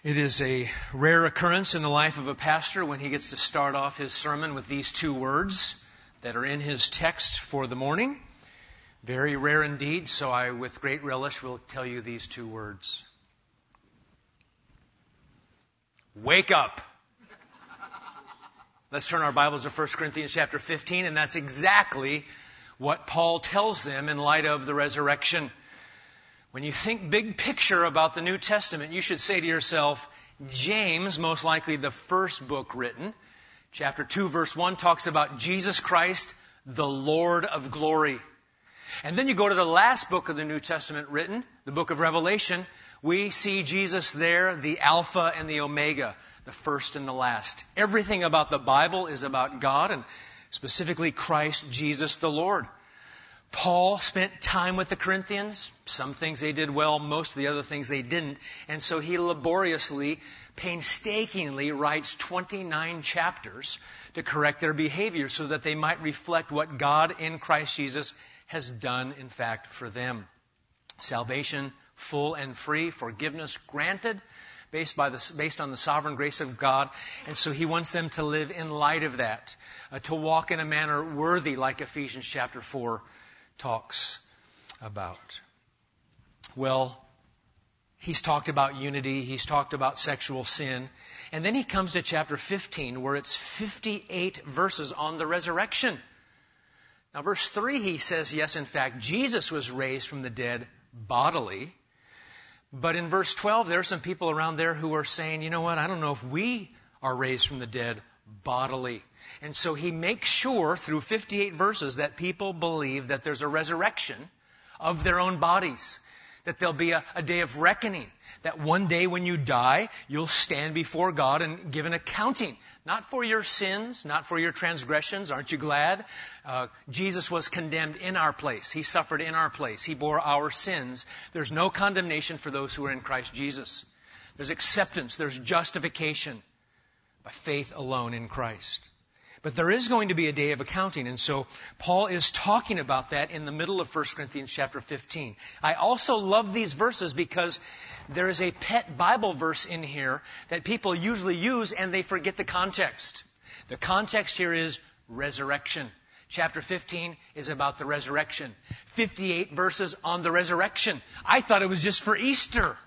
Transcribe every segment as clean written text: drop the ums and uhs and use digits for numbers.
It is a rare occurrence in the life of a pastor when he gets to start off his sermon with these two words that are in his text for the morning. Very rare indeed, so I, with great relish, will tell you these two words. Wake up! Let's turn our Bibles to 1 Corinthians chapter 15, and that's exactly what Paul tells them in light of the resurrection. When you think big picture about the New Testament, you should say to yourself, James, most likely the first book written, chapter 2, verse 1, talks about Jesus Christ, the Lord of glory. And then you go to the last book of the New Testament written, the book of Revelation. We see Jesus there, the Alpha and the Omega, the first and the last. Everything about the Bible is about God and specifically Christ Jesus the Lord. Paul spent time with the Corinthians. Some things they did well, most of the other things they didn't. And so he laboriously, painstakingly writes 29 chapters to correct their behavior so that they might reflect what God in Christ Jesus has done, in fact, for them. Salvation, full and free, forgiveness granted, based on the sovereign grace of God. And so he wants them to live in light of that, to walk in a manner worthy, like Ephesians chapter 4 talks about. Well, he's talked about unity, he's talked about sexual sin, and then he comes to chapter 15 where it's 58 verses on the resurrection. Now verse 3 he says, yes, in fact, Jesus was raised from the dead bodily. But in verse 12 there are some people around there who are saying, you know what, I don't know if we are raised from the dead bodily. And so he makes sure through 58 verses that people believe that there's a resurrection of their own bodies, that there'll be a day of reckoning, that one day when you die, you'll stand before God and give an accounting, not for your sins, not for your transgressions. Aren't you glad? Jesus was condemned in our place. He suffered in our place. He bore our sins. There's no condemnation for those who are in Christ Jesus. There's acceptance. There's justification by faith alone in Christ. But there is going to be a day of accounting, and so Paul is talking about that in the middle of 1 Corinthians chapter 15. I also love these verses because there is a pet Bible verse in here that people usually use and they forget the context. The context here is resurrection. Chapter 15 is about the resurrection. 58 verses on the resurrection. I thought it was just for Easter.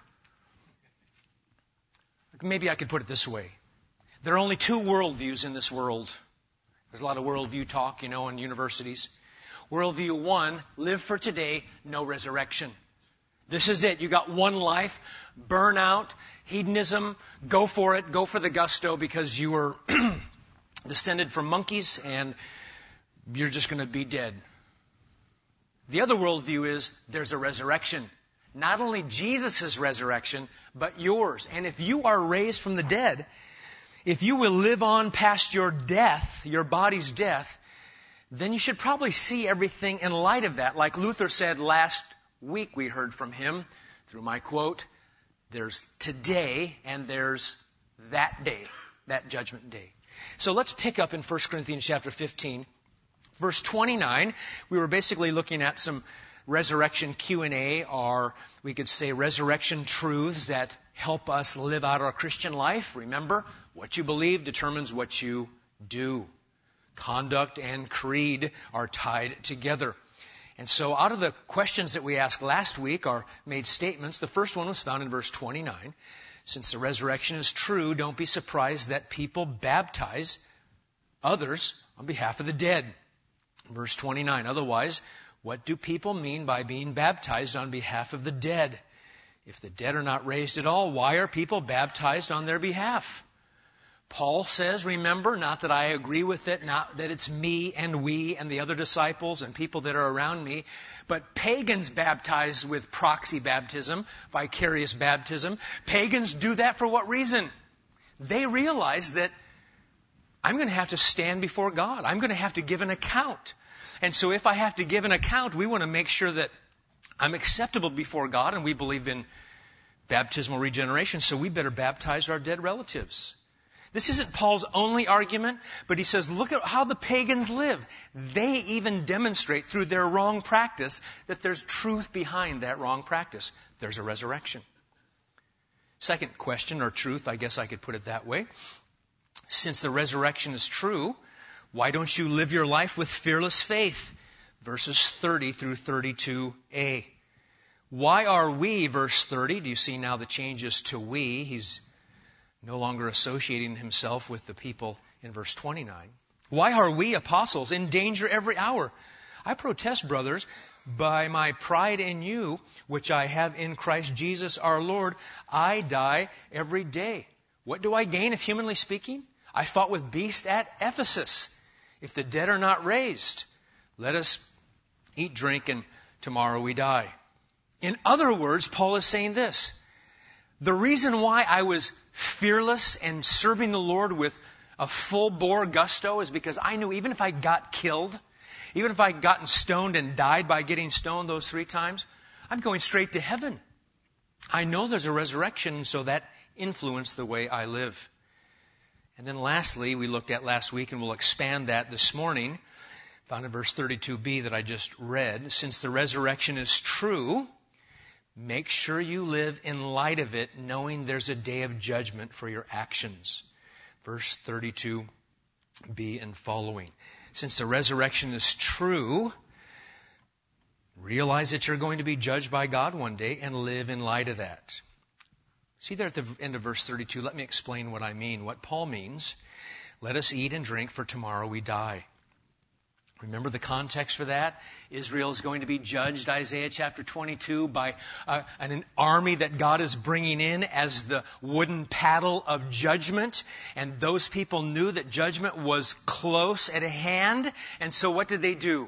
Maybe I could put it this way. There are only two worldviews in this world. There's a lot of worldview talk, in universities. Worldview 1, live for today, no resurrection. This is it. You got one life, burnout, hedonism, go for it, go for the gusto because you were descended from monkeys and you're just going to be dead. The other worldview is there's a resurrection. Not only Jesus' resurrection, but yours. And if you are raised from the dead, if you will live on past your death, your body's death, then you should probably see everything in light of that. Like Luther said last week, we heard from him through my quote, there's today and there's that day, that judgment day. So let's pick up in 1 Corinthians chapter 15, verse 29. We were basically looking at some resurrection Q&A, or we could say resurrection truths that help us live out our Christian life. Remember, what you believe determines what you do. Conduct and creed are tied together. And so out of the questions that we asked last week are made statements. The first one was found in verse 29. Since the resurrection is true, don't be surprised that people baptize others on behalf of the dead. Verse 29. Otherwise, what do people mean by being baptized on behalf of the dead? If the dead are not raised at all, why are people baptized on their behalf? Paul says, remember, not that I agree with it, not that it's me and we and the other disciples and people that are around me, but pagans baptize with proxy baptism, vicarious baptism. Pagans do that for what reason? They realize that I'm going to have to stand before God. I'm going to have to give an account. And so if I have to give an account, we want to make sure that I'm acceptable before God, and we believe in baptismal regeneration, so we better baptize our dead relatives. This isn't Paul's only argument, but he says, look at how the pagans live. They even demonstrate through their wrong practice that there's truth behind that wrong practice. There's a resurrection. Second question, or truth, I guess I could put it that way. Since the resurrection is true, why don't you live your life with fearless faith? Verses 30 through 32a. Why are we, verse 30, do you see now the changes to we? He's no longer associating himself with the people in verse 29. Why are we, apostles, in danger every hour? I protest, brothers, by my pride in you, which I have in Christ Jesus our Lord, I die every day. What do I gain if humanly speaking? I fought with beasts at Ephesus. If the dead are not raised, let us eat, drink, and tomorrow we die. In other words, Paul is saying this. The reason why I was fearless and serving the Lord with a full-bore gusto is because I knew even if I got killed, even if I'd gotten stoned and died by getting stoned those 3 times, I'm going straight to heaven. I know there's a resurrection, so that influenced the way I live. And then lastly, we looked at last week, and we'll expand that this morning, found in verse 32b that I just read. Since the resurrection is true, make sure you live in light of it, knowing there's a day of judgment for your actions. Verse 32b and following. Since the resurrection is true, realize that you're going to be judged by God one day and live in light of that. See there at the end of verse 32, let me explain what I mean. What Paul means, let us eat and drink, for tomorrow we die. Remember the context for that? Israel is going to be judged, Isaiah chapter 22, by an army that God is bringing in as the wooden paddle of judgment. And those people knew that judgment was close at hand. And so what did they do?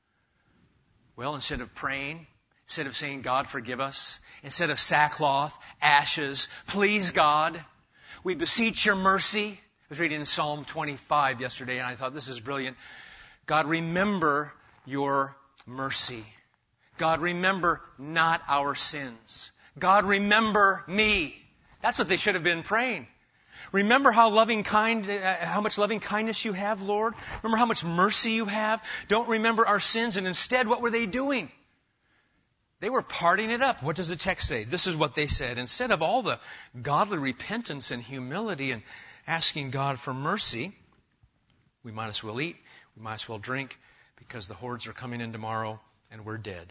Well, instead of praying, instead of saying, God, forgive us, instead of sackcloth, ashes, please God, we beseech your mercy. I was reading in Psalm 25 yesterday, and I thought this is brilliant. God, remember your mercy. God, remember not our sins. God, remember me. That's what they should have been praying. Remember how much loving kindness you have, Lord. Remember how much mercy you have. Don't remember our sins. And instead, what were they doing? They were partying it up. What does the text say? This is what they said. Instead of all the godly repentance and humility and asking God for mercy, we might as well eat. We might as well drink, because the hordes are coming in tomorrow and we're dead.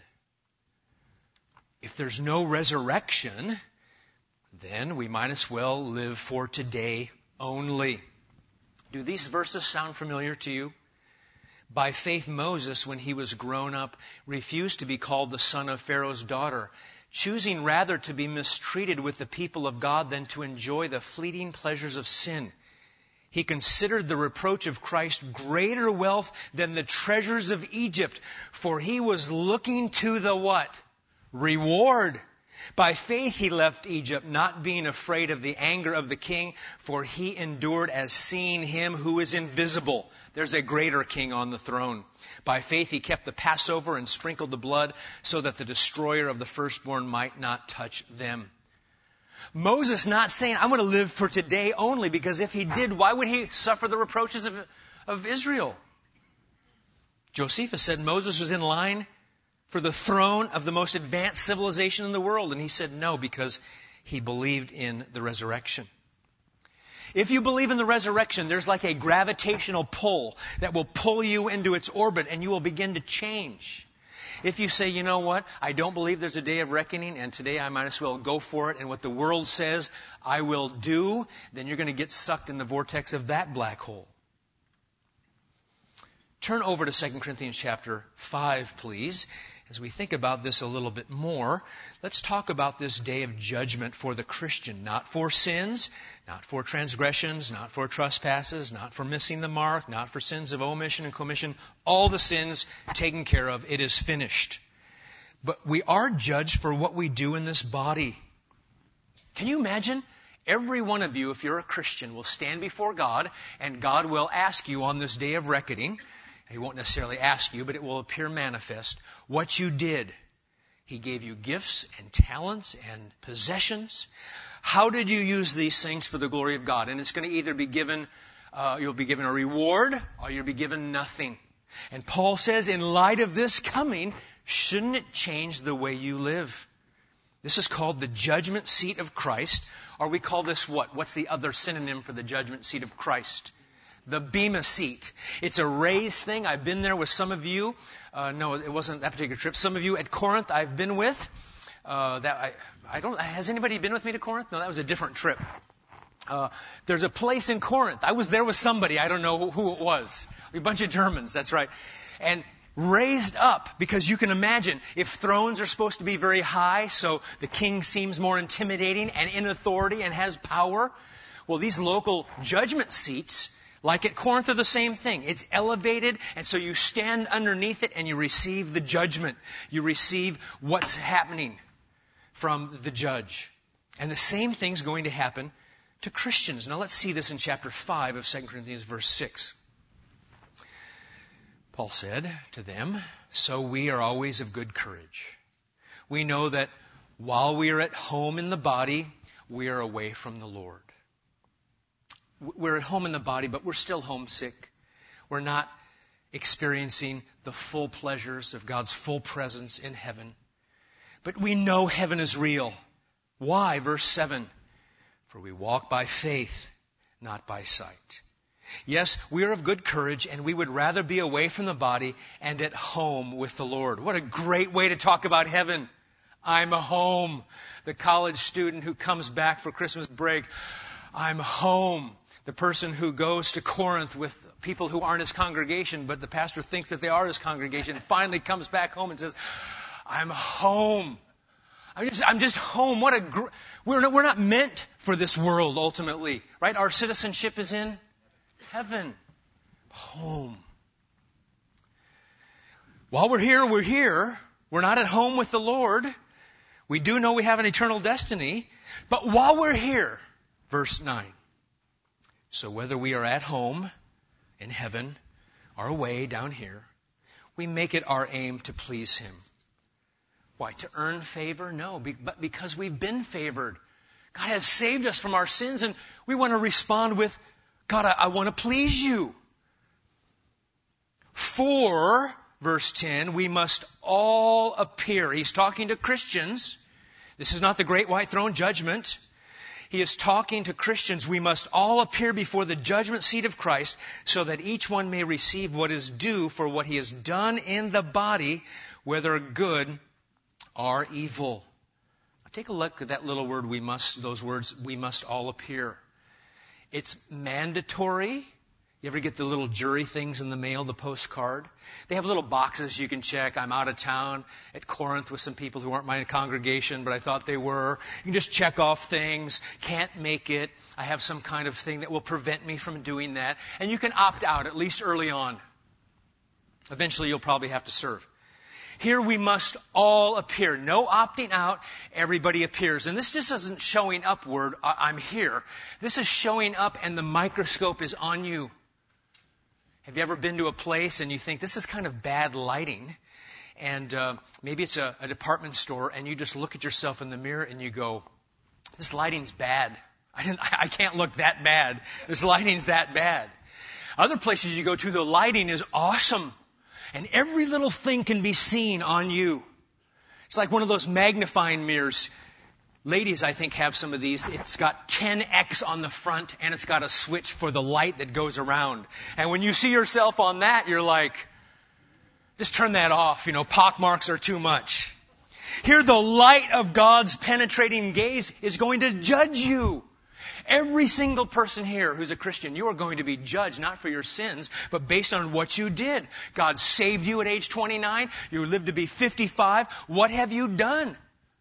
If there's no resurrection, then we might as well live for today only. Do these verses sound familiar to you? By faith, Moses, when he was grown up, refused to be called the son of Pharaoh's daughter, choosing rather to be mistreated with the people of God than to enjoy the fleeting pleasures of sin. He considered the reproach of Christ greater wealth than the treasures of Egypt, for he was looking to the what? Reward. By faith he left Egypt, not being afraid of the anger of the king, for he endured as seeing him who is invisible. There's a greater king on the throne. By faith he kept the Passover and sprinkled the blood, so that the destroyer of the firstborn might not touch them. Moses not saying, I'm going to live for today only, because if he did, why would he suffer the reproaches of Israel? Josephus said Moses was in line for the throne of the most advanced civilization in the world. And he said no, because he believed in the resurrection. If you believe in the resurrection, there's like a gravitational pull that will pull you into its orbit, and you will begin to change. If you say, you know what, I don't believe there's a day of reckoning, and today I might as well go for it, and what the world says I will do, then you're going to get sucked in the vortex of that black hole. Turn over to 2 Corinthians chapter 5, please. As we think about this a little bit more, let's talk about this day of judgment for the Christian. Not for sins, not for transgressions, not for trespasses, not for missing the mark, not for sins of omission and commission. All the sins taken care of. It is finished. But we are judged for what we do in this body. Can you imagine? Every one of you, if you're a Christian, will stand before God, and God will ask you on this day of reckoning. He won't necessarily ask you, but it will appear manifest what you did. He gave you gifts and talents and possessions. How did you use these things for the glory of God? And it's going to either be given, you'll be given a reward, or you'll be given nothing. And Paul says, in light of this coming, shouldn't it change the way you live? This is called the judgment seat of Christ, or we call this what? What's the other synonym for the judgment seat of Christ? The Bema seat. It's a raised thing. I've been there with some of you. No, it wasn't that particular trip. Some of you at Corinth I've been with. Has anybody been with me to Corinth? No, that was a different trip. There's a place in Corinth. I was there with somebody. I don't know who it was. A bunch of Germans, that's right. And raised up, because you can imagine, if thrones are supposed to be very high, so the king seems more intimidating and in authority and has power, well, these local judgment seats, like at Corinth, are the same thing. It's elevated, and so you stand underneath it and you receive the judgment. You receive what's happening from the judge. And the same thing's going to happen to Christians. Now let's see this in chapter 5 of 2 Corinthians verse 6. Paul said to them, "So we are always of good courage. We know that while we are at home in the body, we are away from the Lord." We're at home in the body, but we're still homesick. We're not experiencing the full pleasures of God's full presence in heaven. But we know heaven is real. Why? Verse 7. For we walk by faith, not by sight. Yes, we are of good courage, and we would rather be away from the body and at home with the Lord. What a great way to talk about heaven. I'm home. The college student who comes back for Christmas break, I'm home. The person who goes to Corinth with people who aren't his congregation, but the pastor thinks that they are his congregation, and finally comes back home and says, I'm home. I'm just home. We're not meant for this world ultimately, right? Our citizenship is in heaven. Home. While we're here, we're here. We're not at home with the Lord. We do know we have an eternal destiny. But while we're here, verse 9. So whether we are at home in heaven or away down here, we make it our aim to please Him. Why? To earn favor? No, but because we've been favored. God has saved us from our sins, and we want to respond with, God, I want to please you. For, verse 10, we must all appear. He's talking to Christians. This is not the great white throne judgment. He is talking to Christians. We must all appear before the judgment seat of Christ so that each one may receive what is due for what he has done in the body, whether good or evil. Now take a look at that little word, we must, those words, we must all appear. It's mandatory. You ever get the little jury things in the mail, the postcard? They have little boxes you can check. I'm out of town at Corinth with some people who aren't my congregation, but I thought they were. You can just check off things. Can't make it. I have some kind of thing that will prevent me from doing that. And you can opt out, at least early on. Eventually you'll probably have to serve. Here we must all appear. No opting out. Everybody appears. And this just isn't showing upward. I'm here. This is showing up and the microscope is on you. Have you ever been to a place and you think, this is kind of bad lighting? And maybe it's a department store and you just look at yourself in the mirror and you go, this lighting's bad. I can't look that bad. This lighting's that bad. Other places you go to, the lighting is awesome. And every little thing can be seen on you. It's like one of those magnifying mirrors. Ladies, I think, have some of these. It's got 10x on the front, and it's got a switch for the light that goes around. And when you see yourself on that, you're like, just turn that off. Pock marks are too much. Here, the light of God's penetrating gaze is going to judge you. Every single person here who's a Christian, you are going to be judged not for your sins, but based on what you did. God saved you at age 29. You lived to be 55. What have you done?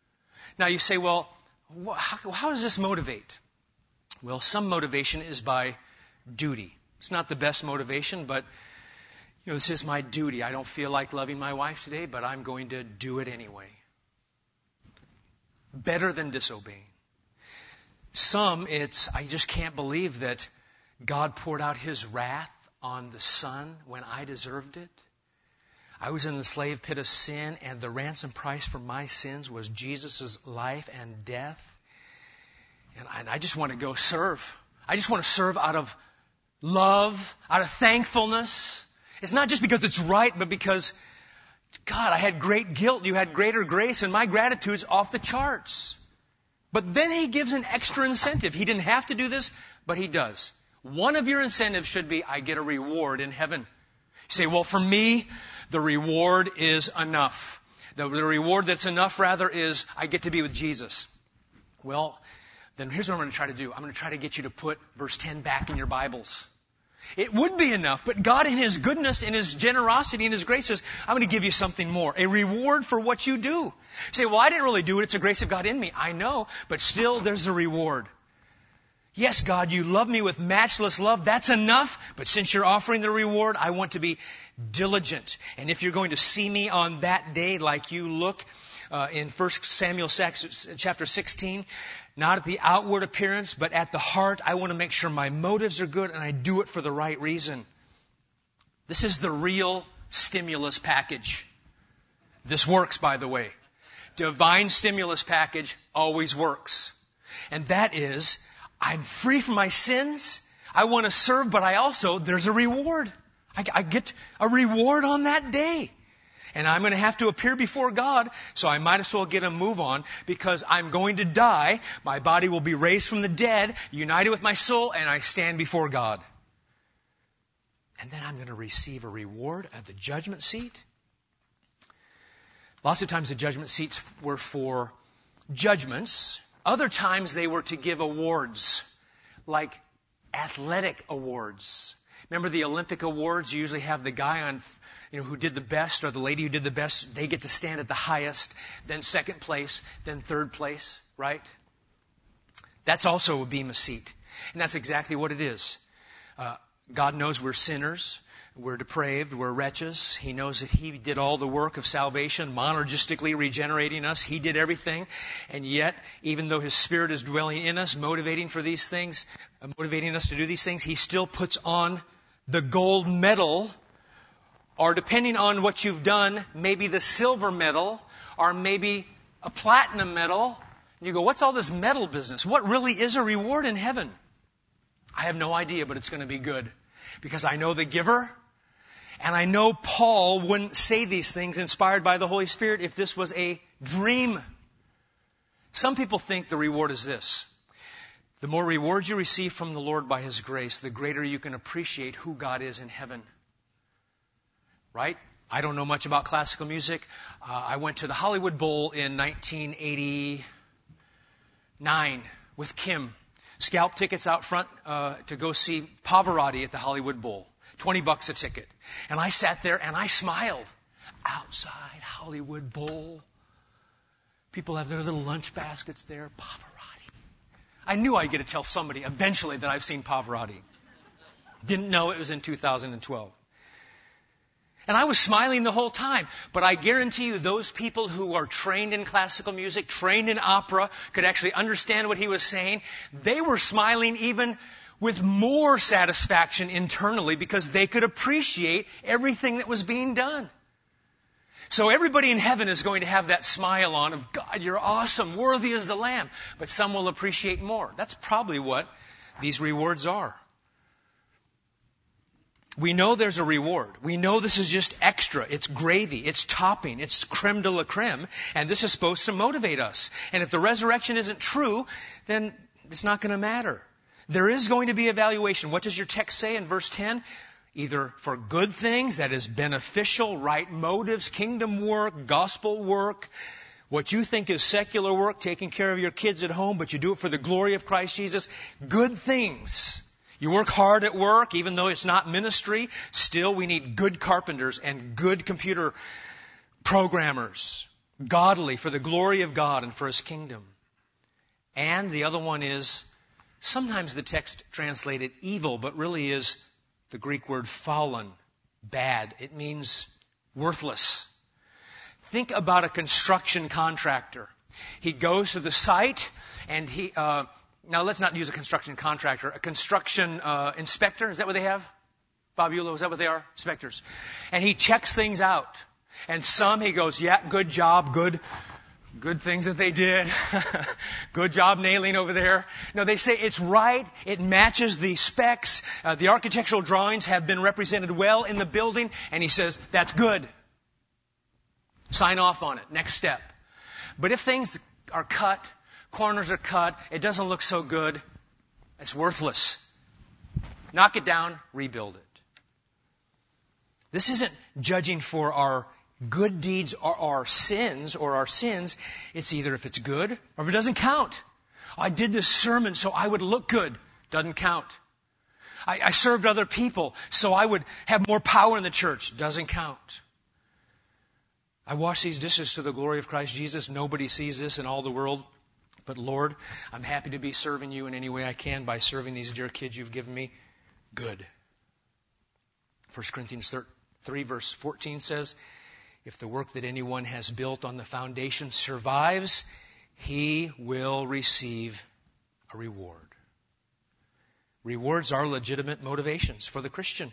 Now you say, well, how does this motivate? Well, some motivation is by duty. It's not the best motivation, but this is my duty. I don't feel like loving my wife today, but I'm going to do it anyway. Better than disobeying. Some, I just can't believe that God poured out His wrath on the Son when I deserved it. I was in the slave pit of sin, and the ransom price for my sins was Jesus' life and death. And I just want to go serve. I just want to serve out of love, out of thankfulness. It's not just because it's right, but because God, I had great guilt. You had greater grace, and my gratitude's off the charts. But then he gives an extra incentive. He didn't have to do this, but he does. One of your incentives should be, I get a reward in heaven. You say, well, for me, the reward is enough. The reward that's enough, rather, is I get to be with Jesus. Well, then here's what I'm going to try to do. I'm going to try to get you to put verse 10 back in your Bibles. It would be enough, but God in His goodness and His generosity and His grace says, I'm going to give you something more. A reward for what you do. You say, well, I didn't really do it. It's the grace of God in me. I know, but still there's a reward. Yes, God, you love me with matchless love. That's enough. But since you're offering the reward, I want to be diligent. And if you're going to see me on that day like you look in 1 Samuel chapter 16, not at the outward appearance, but at the heart, I want to make sure my motives are good and I do it for the right reason. This is the real stimulus package. This works, by the way. Divine stimulus package always works. And that is, I'm free from my sins. I want to serve, but there's a reward. I get a reward on that day. And I'm going to have to appear before God, so I might as well get a move on because I'm going to die. My body will be raised from the dead, united with my soul, and I stand before God. And then I'm going to receive a reward at the judgment seat. Lots of times the judgment seats were for judgments. Other times they were to give awards, like athletic awards. Remember the Olympic awards? You usually have the guy on, who did the best, or the lady who did the best. They get to stand at the highest, then second place, then third place, right? That's also a bema seat. And that's exactly what it is. God knows we're sinners. We're depraved. We're wretches. He knows that He did all the work of salvation, monergistically regenerating us. He did everything. And yet, even though His Spirit is dwelling in us, motivating for these things, motivating us to do these things, He still puts on the gold medal, or depending on what you've done, maybe the silver medal, or maybe a platinum medal. And you go, what's all this medal business? What really is a reward in heaven? I have no idea, but it's going to be good. Because I know the giver, and I know Paul wouldn't say these things inspired by the Holy Spirit if this was a dream. Some people think the reward is this. The more rewards you receive from the Lord by His grace, the greater you can appreciate who God is in heaven. Right? I don't know much about classical music. I went to the Hollywood Bowl in 1989 with Kim. Scalp tickets out front to go see Pavarotti at the Hollywood Bowl. $20 a ticket. And I sat there and I smiled. Outside Hollywood Bowl. People have their little lunch baskets there. Pavarotti. I knew I'd get to tell somebody eventually that I've seen Pavarotti. Didn't know it was in 2012. And I was smiling the whole time. But I guarantee you those people who are trained in classical music, trained in opera, could actually understand what he was saying. They were smiling even with more satisfaction internally because they could appreciate everything that was being done. So everybody in heaven is going to have that smile on of, God, you're awesome, worthy is the Lamb. But some will appreciate more. That's probably what these rewards are. We know there's a reward. We know this is just extra. It's gravy. It's topping. It's creme de la creme. And this is supposed to motivate us. And if the resurrection isn't true, then it's not going to matter. There is going to be evaluation. What does your text say in verse 10? Either for good things, that is beneficial, right motives, kingdom work, gospel work, what you think is secular work, taking care of your kids at home, but you do it for the glory of Christ Jesus. Good things. You work hard at work, even though it's not ministry. Still, we need good carpenters and good computer programmers. Godly, for the glory of God and for His kingdom. And the other one is, sometimes the text translated evil, but really is the Greek word fallen, bad. It means worthless. Think about a construction contractor. He goes to the site and now let's not use a construction contractor. A construction inspector, is that what they have? Bob Eulo, is that what they are? Inspectors. And he checks things out. And some he goes, yeah, good job, good things that they did. Good job nailing over there. No, they say it's right. It matches the specs. The architectural drawings have been represented well in the building. And he says, that's good. Sign off on it. Next step. But if things are cut, corners are cut, it doesn't look so good, it's worthless. Knock it down, rebuild it. This isn't judging for our good deeds or our sins. It's either if it's good or if it doesn't count. I did this sermon so I would look good. Doesn't count. I served other people so I would have more power in the church. Doesn't count. I wash these dishes to the glory of Christ Jesus. Nobody sees this in all the world. But Lord, I'm happy to be serving you in any way I can by serving these dear kids you've given me. Good. 1 Corinthians 3 verse 14 says, if the work that anyone has built on the foundation survives, he will receive a reward. Rewards are legitimate motivations for the Christian.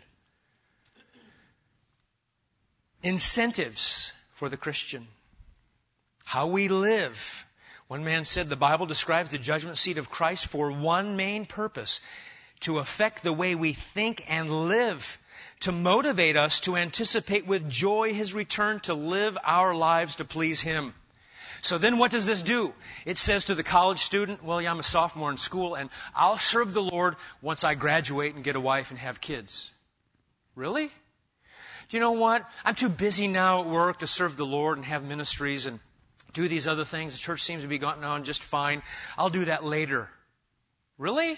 Incentives for the Christian. How we live. One man said the Bible describes the judgment seat of Christ for one main purpose, to affect the way we think and live, to motivate us to anticipate with joy His return, to live our lives to please Him. So then what does this do? It says to the college student, well, yeah, I'm a sophomore in school and I'll serve the Lord once I graduate and get a wife and have kids. Really? Do you know what? I'm too busy now at work to serve the Lord and have ministries and do these other things. The church seems to be going on just fine. I'll do that later. Really?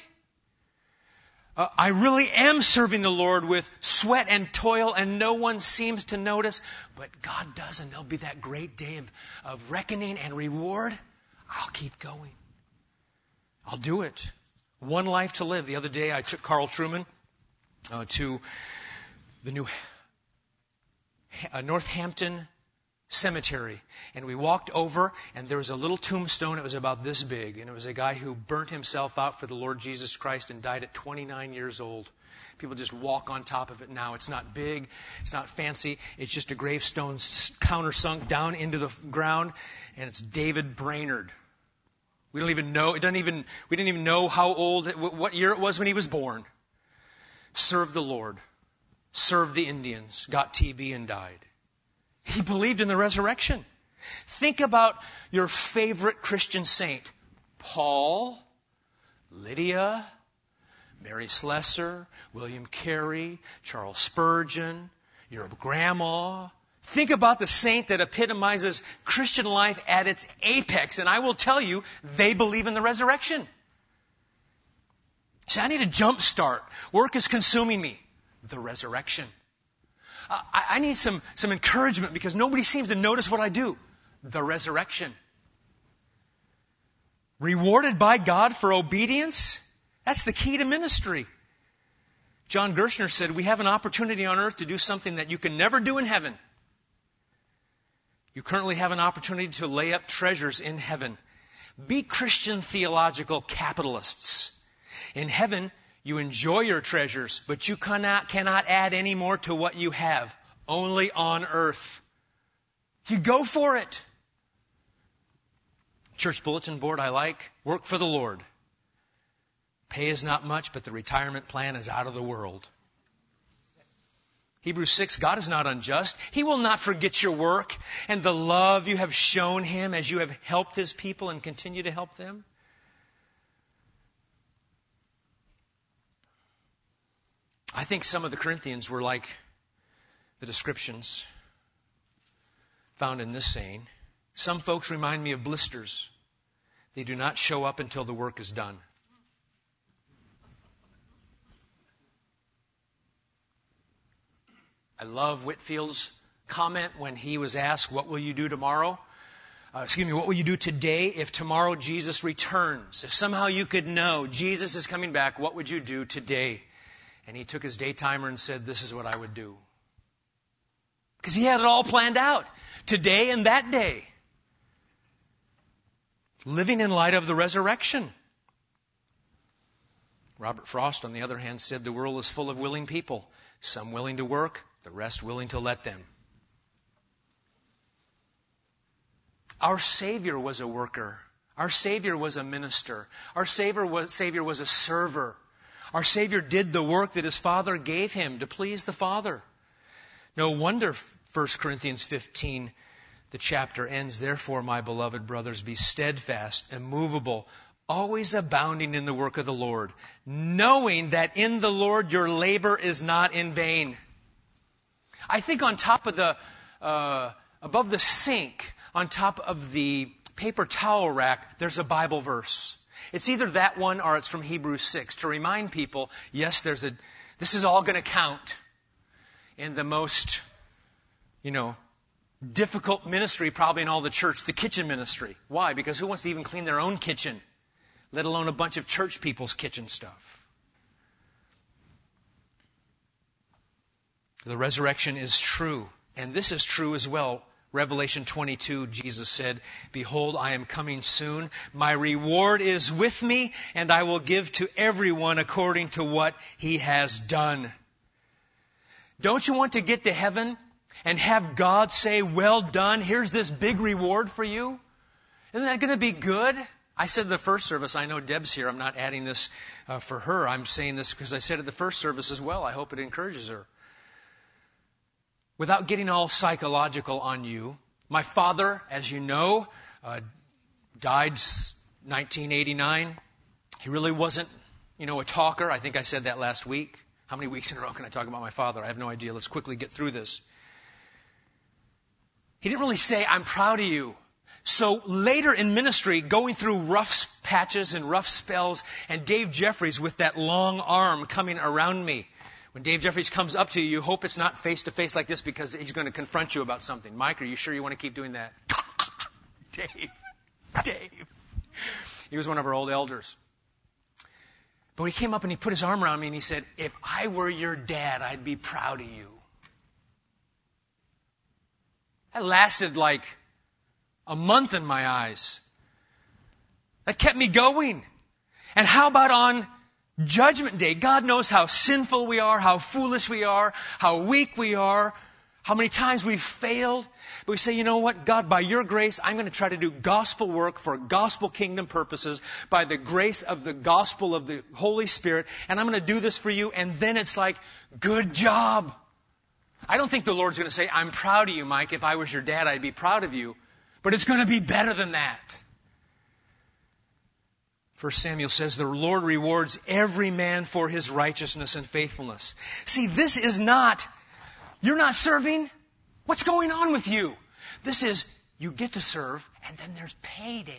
I really am serving the Lord with sweat and toil and no one seems to notice, but God does, and there'll be that great day of reckoning and reward. I'll keep going. I'll do it. One life to live. The other day I took Carl Truman to the new Northampton Cemetery, and we walked over and there was a little tombstone. It was about this big, and it was a guy who burnt himself out for the Lord Jesus Christ and died at 29 years old. People just walk on top of it now. It's not big, it's not fancy, it's just a gravestone countersunk down into the ground, and it's David Brainerd. We don't even know, we didn't even know how old, what year it was when he was born. Served the Lord, served the Indians, got TB and died. He believed in the resurrection. Think about your favorite Christian saint. Paul, Lydia, Mary Slessor, William Carey, Charles Spurgeon, your grandma. Think about the saint that epitomizes Christian life at its apex. And I will tell you, they believe in the resurrection. See, I need a jump start. Work is consuming me. The resurrection. I need some encouragement because nobody seems to notice what I do. The resurrection. Rewarded by God for obedience? That's the key to ministry. John Gershner said, we have an opportunity on earth to do something that you can never do in heaven. You currently have an opportunity to lay up treasures in heaven. Be Christian theological capitalists. In heaven, you enjoy your treasures, but you cannot add any more to what you have. Only on earth. You go for it. Church bulletin board I like. Work for the Lord. Pay is not much, but the retirement plan is out of the world. Hebrews 6, God is not unjust. He will not forget your work and the love you have shown Him as you have helped His people and continue to help them. I think some of the Corinthians were like the descriptions found in this saying. Some folks remind me of blisters. They do not show up until the work is done. I love Whitfield's comment when he was asked, what will you do tomorrow? What will you do today if tomorrow Jesus returns? If somehow you could know Jesus is coming back, what would you do today? And he took his day timer and said, this is what I would do. Because he had it all planned out. Today and that day. Living in light of the resurrection. Robert Frost, on the other hand, said the world is full of willing people. Some willing to work, the rest willing to let them. Our Savior was a worker. Our Savior was a minister. Our Savior was a server. Our Savior did the work that His Father gave Him to please the Father. No wonder 1 Corinthians 15, the chapter ends, therefore, my beloved brothers, be steadfast, immovable, always abounding in the work of the Lord, knowing that in the Lord your labor is not in vain. I think on top of above the sink, on top of the paper towel rack, there's a Bible verse. It's either that one or it's from Hebrews 6 to remind people, yes, this is all going to count in the most, difficult ministry probably in all the church, the kitchen ministry. Why? Because who wants to even clean their own kitchen, let alone a bunch of church people's kitchen stuff? The resurrection is true, and this is true as well. Revelation 22, Jesus said, behold, I am coming soon. My reward is with me, and I will give to everyone according to what he has done. Don't you want to get to heaven and have God say, well done, here's this big reward for you? Isn't that going to be good? I said in the first service, I know Deb's here, I'm not adding this for her. I'm saying this because I said at the first service as well. I hope it encourages her. Without getting all psychological on you, my father, as you know, died 1989. He really wasn't, a talker. I think I said that last week. How many weeks in a row can I talk about my father? I have no idea. Let's quickly get through this. He didn't really say, I'm proud of you. So later in ministry, going through rough patches and rough spells, and Dave Jeffries with that long arm coming around me. When Dave Jeffries comes up to you, you hope it's not face to face like this because he's going to confront you about something. Mike, are you sure you want to keep doing that? Dave. He was one of our old elders. But he came up and he put his arm around me and he said, if I were your dad, I'd be proud of you. That lasted like a month in my eyes. That kept me going. And how about on Judgment Day? God knows how sinful we are, how foolish we are, how weak we are, how many times we've failed. But we say, you know what, God, by your grace, I'm going to try to do gospel work for gospel kingdom purposes by the grace of the gospel of the Holy Spirit, and I'm going to do this for you. And then it's like, good job. I don't think the Lord's going to say, I'm proud of you, Mike. If I was your dad, I'd be proud of you. But it's going to be better than that. 1 Samuel says, the Lord rewards every man for his righteousness and faithfulness. See, this is not, you're not serving. What's going on with you? This is, you get to serve, and then there's payday.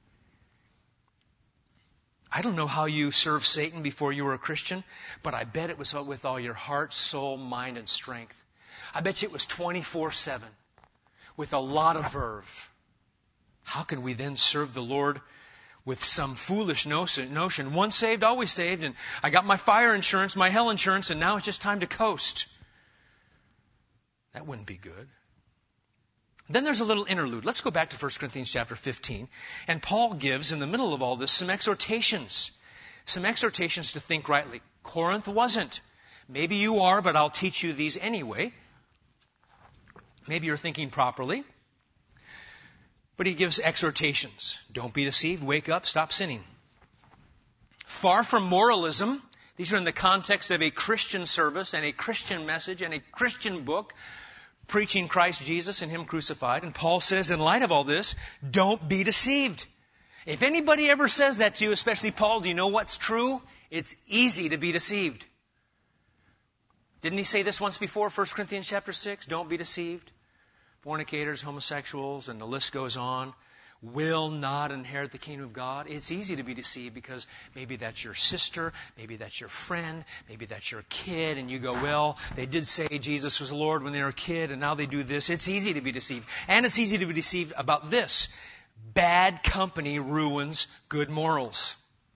I don't know how you served Satan before you were a Christian, but I bet it was with all your heart, soul, mind, and strength. I bet you it was 24/7 with a lot of verve. How can we then serve the Lord with some foolish notion, once saved, always saved, and I got my fire insurance, my hell insurance, and now it's just time to coast? That wouldn't be good. Then there's a little interlude. Let's go back to 1 Corinthians chapter 15. And Paul gives, in the middle of all this, some exhortations. Some exhortations to think rightly. Corinth wasn't. Maybe you are, but I'll teach you these anyway. Maybe you're thinking properly. But he gives exhortations. Don't be deceived. Wake up. Stop sinning. Far from moralism. These are in the context of a Christian service and a Christian message and a Christian book preaching Christ Jesus and Him crucified. And Paul says, in light of all this, don't be deceived. If anybody ever says that to you, especially Paul, do you know what's true? It's easy to be deceived. Didn't he say this once before, 1 Corinthians chapter 6? Don't be deceived. Fornicators, homosexuals, and the list goes on, will not inherit the kingdom of God. It's easy to be deceived because maybe that's your sister, maybe that's your friend, maybe that's your kid, and you go, well, they did say Jesus was Lord when they were a kid, and now they do this. It's easy to be deceived. And it's easy to be deceived about this. Bad company ruins good morals.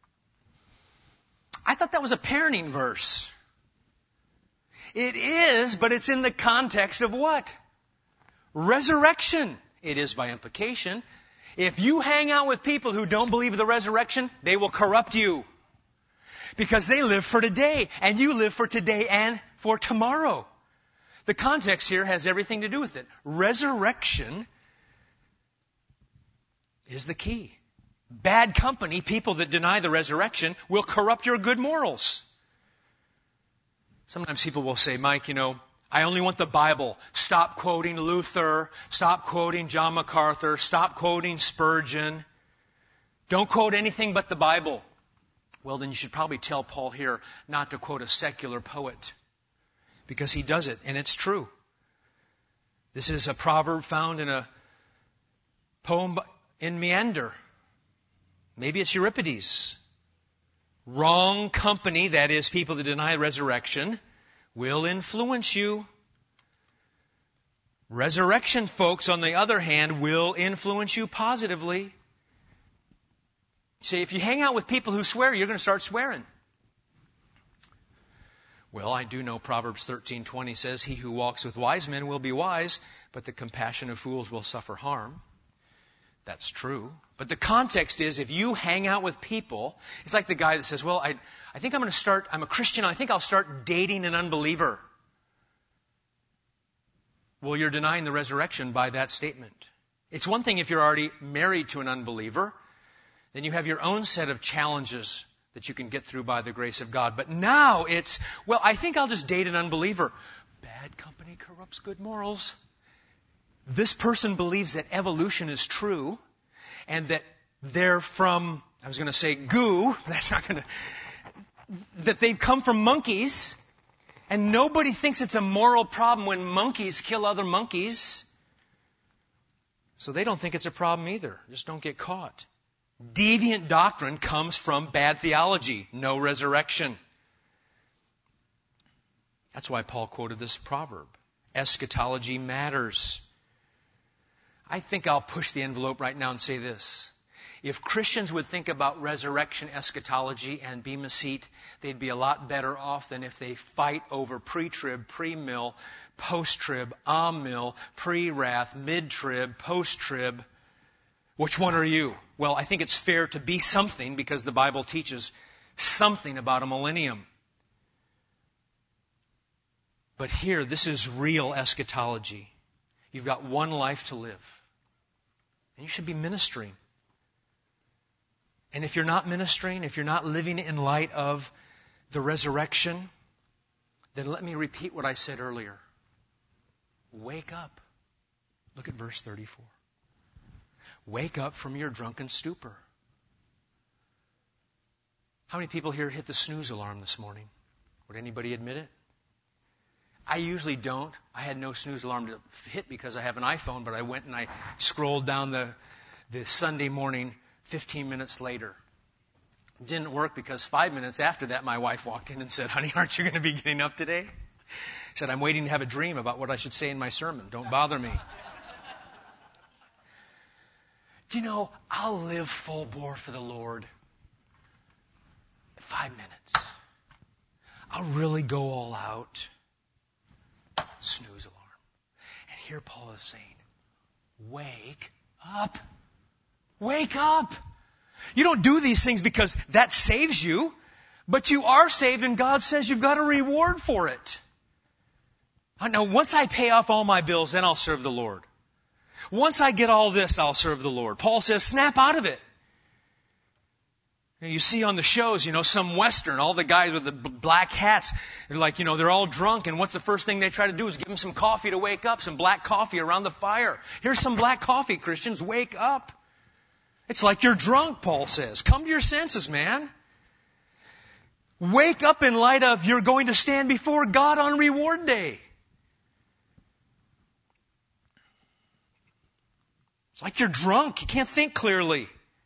I thought that was a parenting verse. It is, but it's in the context of what? Resurrection. It is by implication. If you hang out with people who don't believe the resurrection, they will corrupt you. Because they live for today, and you live for today and for tomorrow. The context here has everything to do with it. Resurrection is the key. Bad company, people that deny the resurrection, will corrupt your good morals. Sometimes people will say, Mike, I only want the Bible. Stop quoting Luther. Stop quoting John MacArthur. Stop quoting Spurgeon. Don't quote anything but the Bible. Well, then you should probably tell Paul here not to quote a secular poet, because he does it, and it's true. This is a proverb found in a poem in Meander. Maybe it's Euripides. Wrong company, that is, people that deny resurrection, will influence you. Resurrection folks, on the other hand, will influence you positively. See, if you hang out with people who swear, you're going to start swearing. Well, I do know Proverbs 13:20 says, "He who walks with wise men will be wise, but the compassion of fools will suffer harm." That's true. But the context is, if you hang out with people, it's like the guy that says, well, I think I'm a Christian, I think I'll start dating an unbeliever. Well, you're denying the resurrection by that statement. It's one thing if you're already married to an unbeliever, then you have your own set of challenges that you can get through by the grace of God. But now it's, well, I think I'll just date an unbeliever. Bad company corrupts good morals. This person believes that evolution is true and that they're from, I was going to say goo, but that's not going to, that they've come from monkeys, and nobody thinks it's a moral problem when monkeys kill other monkeys. So they don't think it's a problem either. Just don't get caught. Deviant doctrine comes from bad theology, no resurrection. That's why Paul quoted this proverb. Eschatology matters. I think I'll push the envelope right now and say this. If Christians would think about resurrection eschatology and Bema Seat, they'd be a lot better off than if they fight over pre-trib, pre-mill, post-trib, amill, pre-wrath, mid-trib, post-trib. Which one are you? Well, I think it's fair to be something because the Bible teaches something about a millennium. But here, this is real eschatology. You've got one life to live. And you should be ministering. And if you're not ministering, if you're not living in light of the resurrection, then let me repeat what I said earlier. Wake up. Look at verse 34. Wake up from your drunken stupor. How many people here hit the snooze alarm this morning? Would anybody admit it? I usually don't. I had no snooze alarm to hit because I have an iPhone, but I went and I scrolled down the Sunday morning 15 minutes later. It didn't work because 5 minutes after that, my wife walked in and said, "Honey, aren't you going to be getting up today?" I said, "I'm waiting to have a dream about what I should say in my sermon. Don't bother me." Do you know, I'll live full bore for the Lord 5 minutes. I'll really go all out. Snooze alarm. And here Paul is saying, wake up. Wake up. You don't do these things because that saves you, but you are saved and God says you've got a reward for it. Now, once I pay off all my bills, then I'll serve the Lord. Once I get all this, I'll serve the Lord. Paul says, snap out of it. You see on the shows, some Western, all the guys with the black hats, they're like, they're all drunk, and what's the first thing they try to do is give them some coffee to wake up, some black coffee around the fire. Here's some black coffee, Christians, wake up. It's like you're drunk, Paul says. Come to your senses, man. Wake up in light of you're going to stand before God on reward day. It's like you're drunk. You can't think clearly.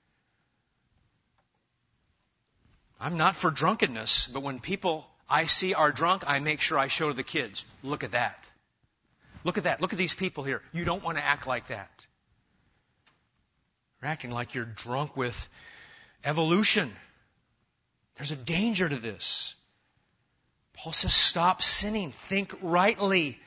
I'm not for drunkenness, but when people I see are drunk, I make sure I show the kids, look at that. Look at that. Look at these people here. You don't want to act like that. You're acting like you're drunk with evolution. There's a danger to this. Paul says, stop sinning. Think rightly.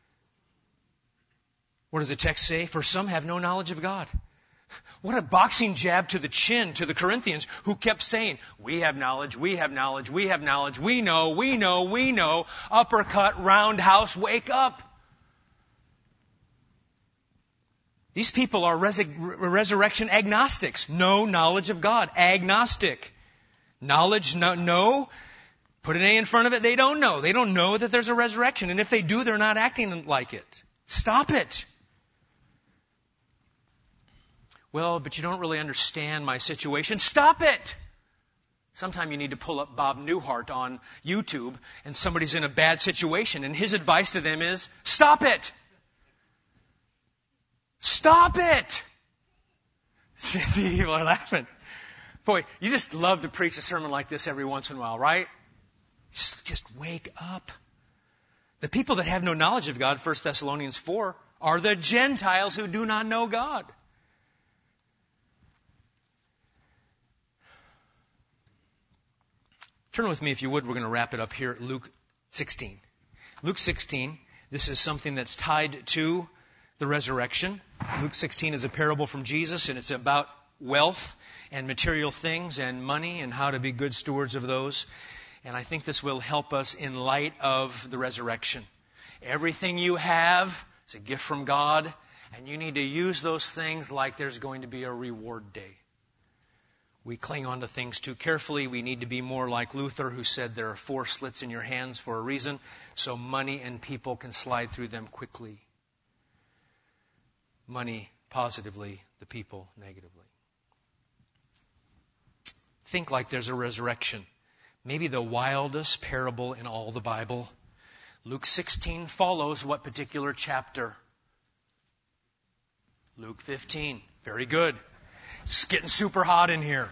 What does the text say? For some have no knowledge of God. What a boxing jab to the chin to the Corinthians who kept saying, we have knowledge, we have knowledge, we have knowledge, we know, we know, we know. Uppercut, roundhouse, wake up. These people are resurrection agnostics. No knowledge of God. Agnostic. Knowledge, no. Put an A in front of it, they don't know. They don't know that there's a resurrection. And if they do, they're not acting like it. Stop it. Well, but you don't really understand my situation. Stop it. Sometime you need to pull up Bob Newhart on YouTube and somebody's in a bad situation and his advice to them is, stop it. Stop it. See, people are laughing. Boy, you just love to preach a sermon like this every once in a while, right? Just wake up. The people that have no knowledge of God, 1 Thessalonians 4, are the Gentiles who do not know God. Turn with me, if you would. We're going to wrap it up here at Luke 16. Luke 16, this is something that's tied to the resurrection. Luke 16 is a parable from Jesus, and it's about wealth and material things and money and how to be good stewards of those. And I think this will help us in light of the resurrection. Everything you have is a gift from God, and you need to use those things like there's going to be a reward day. We cling on to things too carefully. We need to be more like Luther, who said there are 4 slits in your hands for a reason, so money and people can slide through them quickly. Money positively, the people negatively. Think like there's a resurrection. Maybe the wildest parable in all the Bible. Luke 16 follows what particular chapter? Luke 15. Very good. It's getting super hot in here.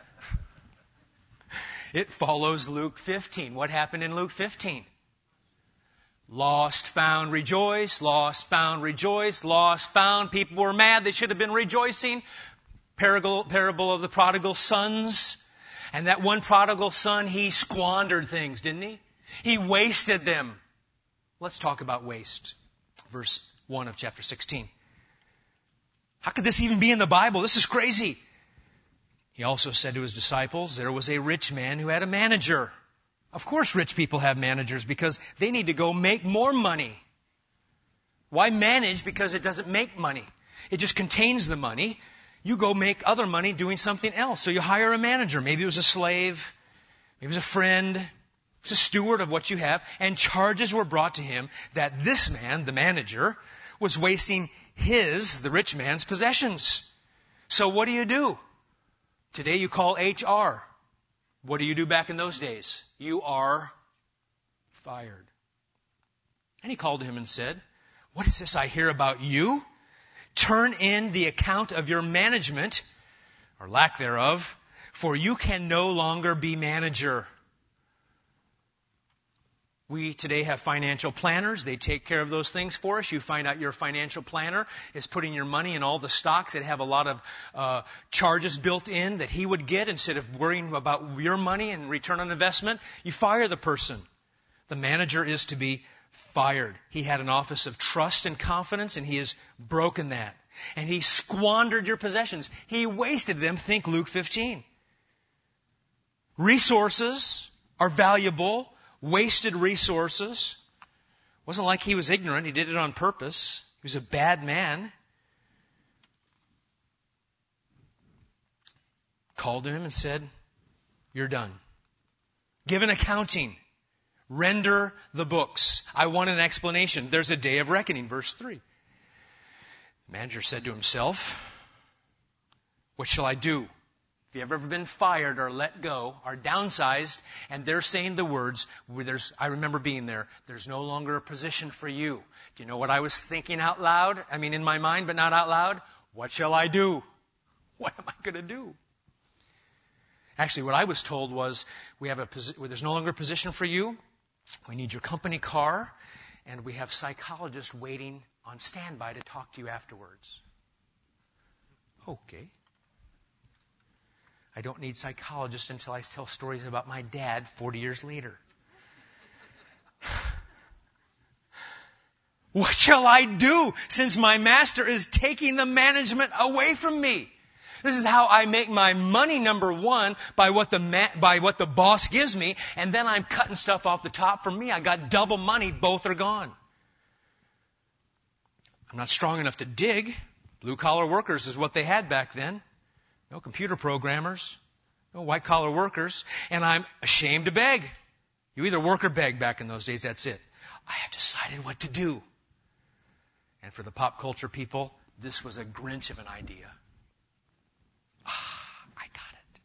It follows Luke 15. What happened in Luke 15? Lost, found, rejoice. Lost, found, rejoice. Lost, found. People were mad. They should have been rejoicing. Parable of the prodigal sons. And that one prodigal son, he squandered things, didn't he? He wasted them. Let's talk about waste. Verse 1 of chapter 16. How could this even be in the Bible? This is crazy. He also said to his disciples, there was a rich man who had a manager. Of course rich people have managers because they need to go make more money. Why manage? Because it doesn't make money. It just contains the money. You go make other money doing something else. So you hire a manager. Maybe it was a slave. Maybe it was a friend. It was a steward of what you have. And charges were brought to him that this man, the manager, was wasting the rich man's possessions. So what do? Today you call HR. What do you do back in those days? You are fired. And he called to him and said, what is this I hear about you? Turn in the account of your management, or lack thereof, for you can no longer be manager. We today have financial planners. They take care of those things for us. You find out your financial planner is putting your money in all the stocks that have a lot of charges built in that he would get instead of worrying about your money and return on investment. You fire the person. The manager is to be fired. He had an office of trust and confidence, and he has broken that. And he squandered your possessions. He wasted them. Think Luke 15. Resources are valuable. Wasted resources. Wasn't like he was ignorant. He did it on purpose. He was a bad man. Called to him and said, you're done. Give an accounting. Render the books. I want an explanation. There's a day of reckoning. Verse 3. The manager said to himself, what shall I do? If you've ever been fired or let go or downsized, and they're saying the words, I remember being there, there's no longer a position for you. Do you know what I was thinking out loud? I mean, in my mind, but not out loud? What shall I do? What am I going to do? Actually, what I was told was, there's no longer a position for you. We need your company car, and we have psychologists waiting on standby to talk to you afterwards. Okay. I don't need psychologists until I tell stories about my dad 40 years later. What shall I do since my master is taking the management away from me? This is how I make my money, number one, by what the boss gives me, and then I'm cutting stuff off the top for me. I got double money, both are gone. I'm not strong enough to dig. Blue-collar workers is what they had back then. No computer programmers, no white-collar workers, and I'm ashamed to beg. You either work or beg back in those days, that's it. I have decided what to do. And for the pop culture people, this was a Grinch of an idea. I got it.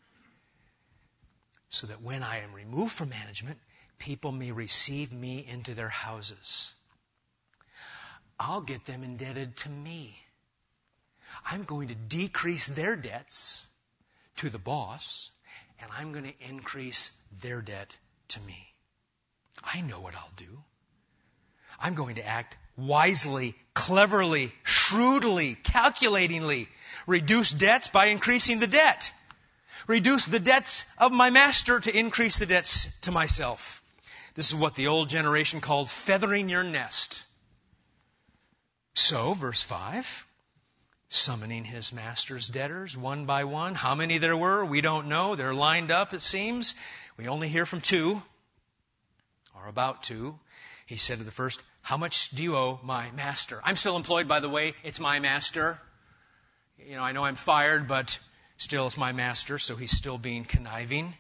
So that when I am removed from management, people may receive me into their houses. I'll get them indebted to me. I'm going to decrease their debts to the boss, and I'm going to increase their debt to me. I know what I'll do. I'm going to act wisely, cleverly, shrewdly, calculatingly. Reduce debts by increasing the debt. Reduce the debts of my master to increase the debts to myself. This is what the old generation called feathering your nest. So, verse 5, summoning his master's debtors one by one. How many there were, we don't know. They're lined up, it seems. We only hear from 2, or about 2. He said to the first, how much do you owe my master? I'm still employed, by the way. It's my master. I know I'm fired, but still it's my master, so he's still being conniving.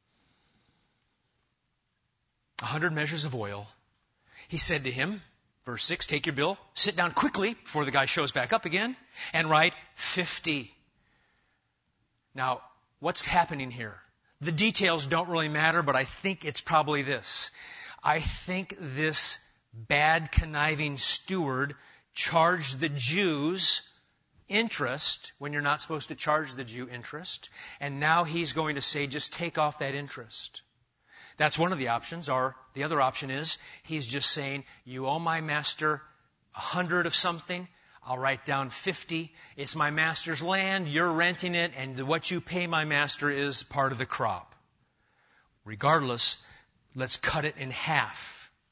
100 measures of oil. He said to him, verse 6, take your bill, sit down quickly before the guy shows back up again, and write 50. Now, what's happening here? The details don't really matter, but I think it's probably this. I think this bad, conniving steward charged the Jews interest when you're not supposed to charge the Jew interest, and now he's going to say, just take off that interest. That's one of the options, or the other option is he's just saying, you owe my master 100 of something, I'll write down 50. It's my master's land, you're renting it, and what you pay my master is part of the crop. Regardless, let's cut it in half.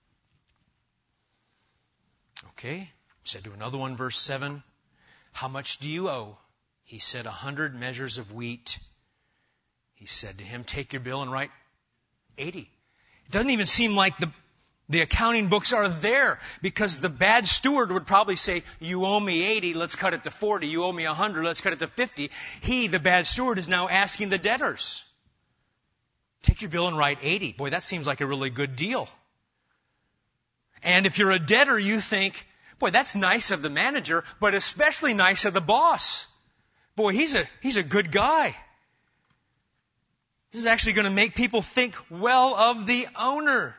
Okay, said to another one, verse 7, how much do you owe? He said, 100 measures of wheat. He said to him, take your bill and write 80. It doesn't even seem like the accounting books are there, because the bad steward would probably say, you owe me 80, let's cut it to 40. You owe me 100, let's cut it to 50. He, the bad steward, is now asking the debtors, take your bill and write 80. Boy, that seems like a really good deal. And if you're a debtor, you think, boy, that's nice of the manager, but especially nice of the boss. Boy, he's a good guy. This is actually going to make people think well of the owner.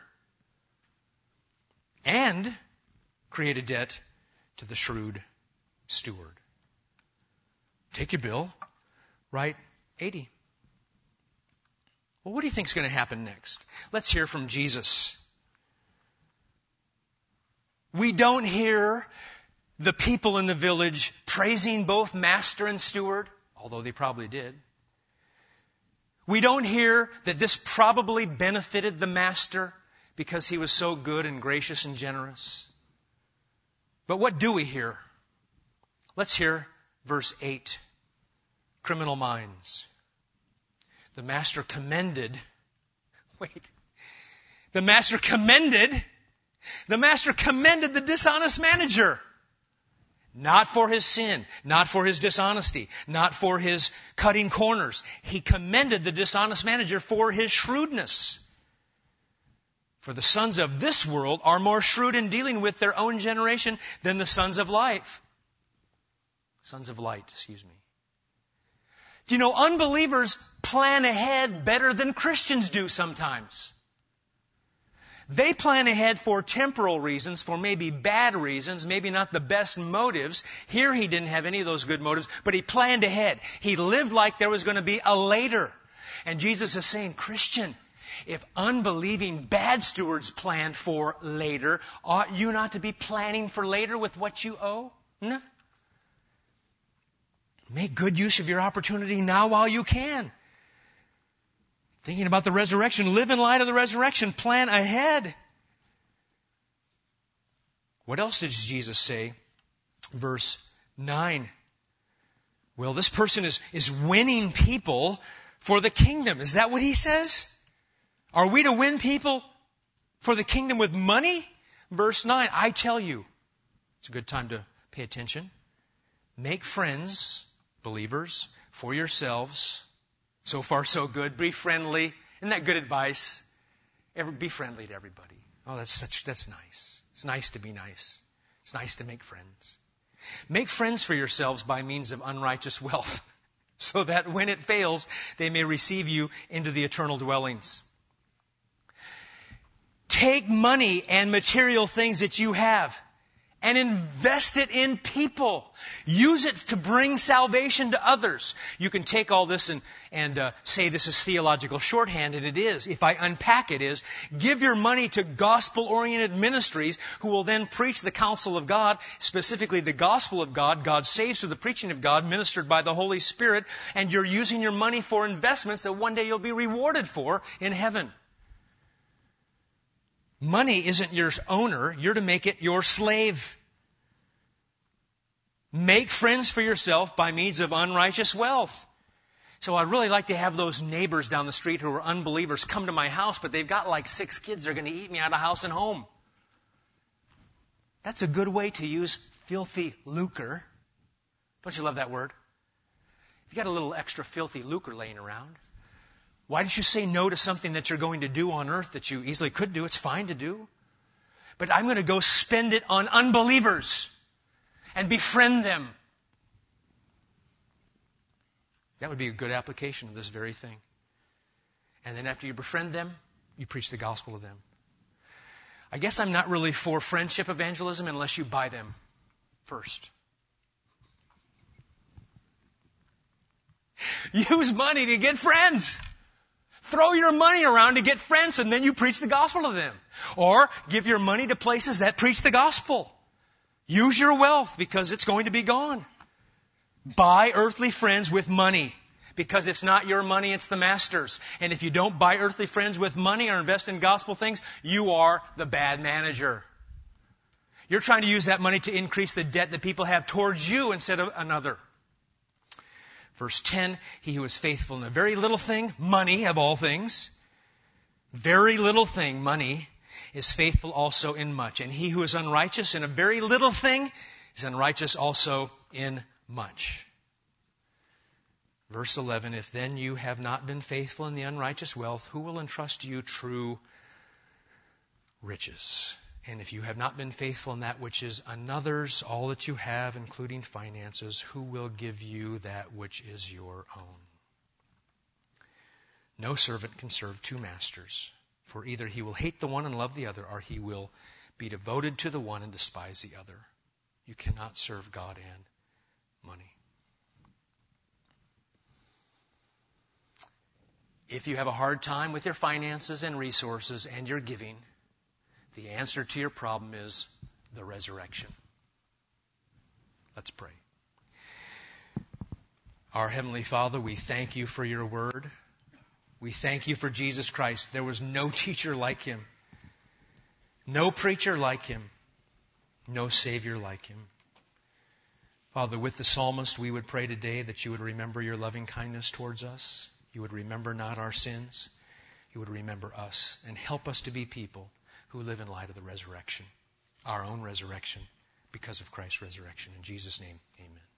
And create a debt to the shrewd steward. Take your bill, write 80. Well, what do you think is going to happen next? Let's hear from Jesus. We don't hear the people in the village praising both master and steward, although they probably did. We don't hear that this probably benefited the master because he was so good and gracious and generous. But what do we hear? Let's hear verse 8. Criminal minds. The master commended the master commended the dishonest manager. Not for his sin, not for his dishonesty, not for his cutting corners. He commended the dishonest manager for his shrewdness. For the sons of this world are more shrewd in dealing with their own generation than the sons of light. Sons of light, excuse me. Do you know, unbelievers plan ahead better than Christians do sometimes. They plan ahead for temporal reasons, for maybe bad reasons, maybe not the best motives. Here he didn't have any of those good motives, but he planned ahead. He lived like there was going to be a later. And Jesus is saying, Christian, if unbelieving bad stewards planned for later, ought you not to be planning for later with what you owe? No. Make good use of your opportunity now while you can. Thinking about the resurrection, live in light of the resurrection, plan ahead. What else did Jesus say? Verse 9. Well, this person is winning people for the kingdom. Is that what he says? Are we to win people for the kingdom with money? Verse 9, I tell you, it's a good time to pay attention. Make friends, believers, for yourselves. So far, so good. Be friendly. Isn't that good advice? Be friendly to everybody. Oh, that's nice. It's nice to be nice. It's nice to make friends. Make friends for yourselves by means of unrighteous wealth, so that when it fails, they may receive you into the eternal dwellings. Take money and material things that you have and invest it in people. Use it to bring salvation to others. You can take all this and say this is theological shorthand, and it is. If I unpack it is, give your money to gospel-oriented ministries who will then preach the counsel of God, specifically the gospel of God. God saves through the preaching of God, ministered by the Holy Spirit, and you're using your money for investments that one day you'll be rewarded for in heaven. Money isn't your owner. You're to make it your slave. Make friends for yourself by means of unrighteous wealth. So I'd really like to have those neighbors down the street who are unbelievers come to my house, but they've got like 6 kids. They're going to eat me out of house and home. That's a good way to use filthy lucre. Don't you love that word? If you got a little extra filthy lucre laying around, why don't you say no to something that you're going to do on earth that you easily could do? It's fine to do. But I'm going to go spend it on unbelievers and befriend them. That would be a good application of this very thing. And then after you befriend them, you preach the gospel to them. I guess I'm not really for friendship evangelism unless you buy them first. Use money to get friends. Throw your money around to get friends, and then you preach the gospel to them. Or give your money to places that preach the gospel. Use your wealth because it's going to be gone. Buy earthly friends with money because it's not your money, it's the master's. And if you don't buy earthly friends with money or invest in gospel things, you are the bad manager. You're trying to use that money to increase the debt that people have towards you instead of another. Verse 10, he who is faithful in a very little thing, money of all things, very little thing, money, is faithful also in much. And he who is unrighteous in a very little thing is unrighteous also in much. Verse 11, if then you have not been faithful in the unrighteous wealth, who will entrust you true riches? And if you have not been faithful in that which is another's, all that you have, including finances, who will give you that which is your own? No servant can serve 2 masters, for either he will hate the one and love the other, or he will be devoted to the one and despise the other. You cannot serve God and money. If you have a hard time with your finances and resources and your giving, the answer to your problem is the resurrection. Let's pray. Our Heavenly Father, we thank you for your word. We thank you for Jesus Christ. There was no teacher like him, no preacher like him, no Savior like him. Father, with the psalmist, we would pray today that you would remember your loving kindness towards us. You would remember not our sins. You would remember us and help us to be people who live in light of the resurrection, our own resurrection, because of Christ's resurrection. In Jesus' name, amen.